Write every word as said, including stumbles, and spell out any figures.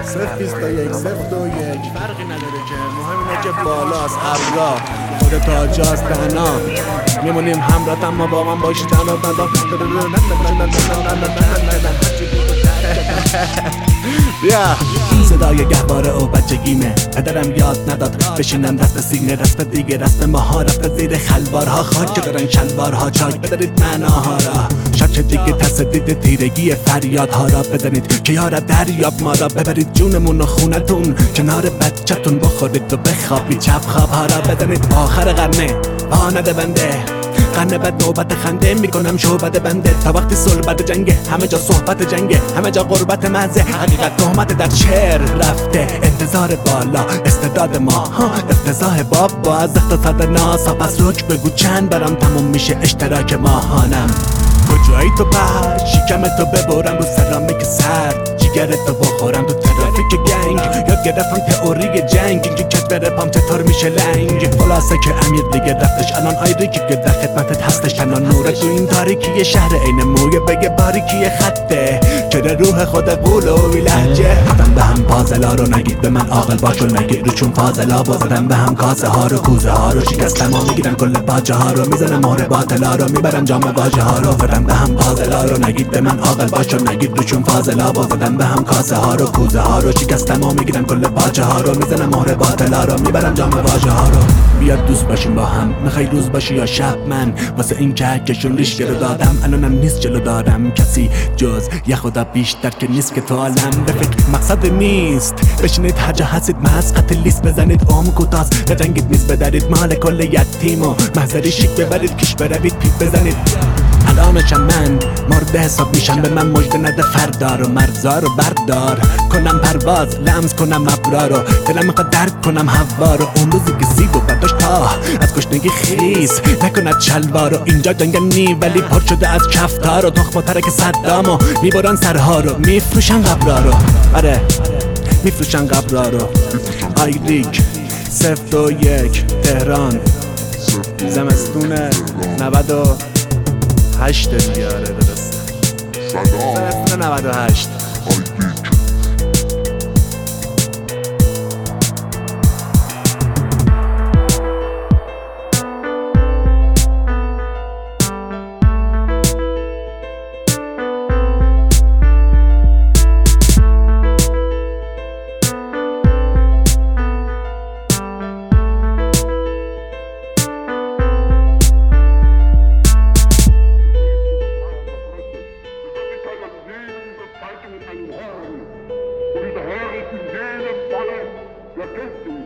صفر بیست و یک صفر دو یک فرقی نداره که مهم اینه که بالاست ابرا خود تاجاست تنها میمونیم همراه اما با من باشی تنها بیا صدای گهواره و بچگیمه پدرم یاد نداد بشینم دست سینه رسم دیگه رسم ماها رفته زیر خلوارها خاک که دارن شلوارها چاک بدارید معناها را شاچه دیگه تصدید تیرگی فریادها را بزنید که یارا دریاب ما را ببرید جونمون و خونتون کنار بچه‌تون بخورید و بخوابی چپ خوابها را بزنید آخر قرنه با نده بنده قرنه بعد نوبت خنده میکنم شعبت بنده تا وقتی صلبت جنگه همه جا صحبت جنگه همه جا قربت مزه حقیقت تهمت در شعر رفته انتظار بالا استعداد ما ها افتضاح باب با از اقتصاد ناسا پس رک بگو چند برام تموم میشه اشتراک ماهانم کجایی تو پر شکم تو ببرم رو سرامیک سرد جیگرت تو بخورم تو ترافیک گنگ یاد گرفتم تئوری جنگ اینکه کت بره پام چطور میشه لنگ خلاصه که امیر دیگه رفتش الان آیریکی که در خدمتت هستش تنها نوره تو این تاریکی شهر عین مویه بگه باریکی خطه که روح خود قولوی لهجه حتم به هم پازلا رو نگید به من عاقل باش و نگید رو چون فاضلا بازدم به هم کاسه ها رو کوزه ها رو شکستم و میگیرم کل باجه ها رو میزنم مهر باطلا رو میبرم جام واژه ها رو فردم به هم پازلا رو نگید به من عاقل باش و نگید رو چون فاضلا بازدم به هم کاسه ها رو کوزه ها رو شکستم و میگیرم کل باجه ها رو میزنم مهر باطلا رو میبرم جام واژه ها رو بیاد دوست باشیم با هم میخوای روز باشی یا شب من واسه این که کشون ریش رو دادم الانم نیست جلو دارم کسی جز یه خدا بیشتر که نیست که تو عالم به فکر مقصد نیست بشینید هر جا هستید مسقط لیست بزنید عمر کوتاست نجنگید میز بدارید مال کل یتیم و محضری شیک ببرید کش بروید پیپ بزنید الانشم من مورد حساب میشم به من مجد نده فردار و مرزا رو بردار کنم پرواز لمس کنم ابرا رو دلم میخواد درک کنم هوا رو اون روزی که سیب و برداشت تا از گشنگی خیس نکند شلوار رو اینجا جنگل نی ولی پر شده از کفتار و تخم و ترک صدام و میبرن سرها رو میفروشن قبرا رو آره میفروشن قبرا رو آیریک صفر دو یک تهران زمستون نود و هشت دیگه آره درسته زمستون نود و هشت Und diese Hörer sind jene Falle der Christen.